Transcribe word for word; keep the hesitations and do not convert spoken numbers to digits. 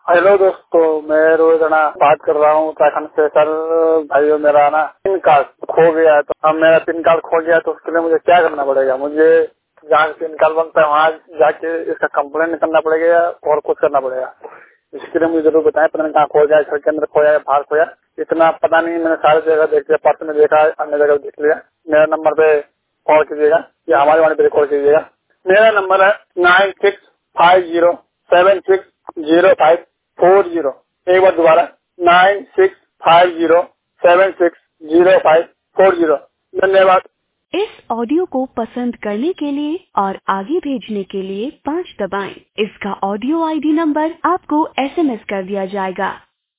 Hello दोस्तों, मैं रोहित राणा बात कर रहा हूँ उत्तराखंड से। सर भाइयों, मेरा ना पिन कार्ड खो गया है, तो अब मेरा पिन कार्ड खो गया तो उसके लिए मुझे क्या करना पड़ेगा? मुझे जहाँ पिन कार्ड बनता है वहाँ जाके इसका कंप्लेंट करना पड़ेगा और कुछ करना पड़ेगा? इसके लिए मुझे जरूर बताएं। पता नहीं कहाँ खो जाए, घर के अंदर खो जाए, बाहर खो जाए, इतना पता नहीं। मैंने सारी जगह देख लिया, पर्स में देखा, अन्य जगह देख लिया। मेरा नंबर पे कॉल कीजिएगा या हमारे वाले पे कॉल कीजिएगा। मेरा नंबर है nine six five zero seven six zero five four zero. एक बार दोबारा, nine six five zero seven six zero five four zero. धन्यवाद। इस ऑडियो को पसंद करने के लिए और आगे भेजने के लिए पाँच दबाएं। इसका ऑडियो आईडी नंबर आपको एसएमएस कर दिया जाएगा।